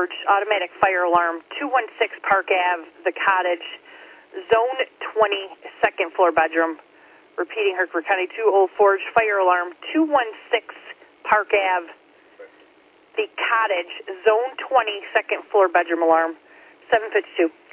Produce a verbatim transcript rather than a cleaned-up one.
Forge, automatic fire alarm, two one six Park Ave, The Cottage, zone twenty, second floor bedroom. Repeating, Hartford County two, Old Forge, fire alarm, two one six Park Ave, The Cottage, zone twenty, second floor bedroom alarm, seven fifty-two.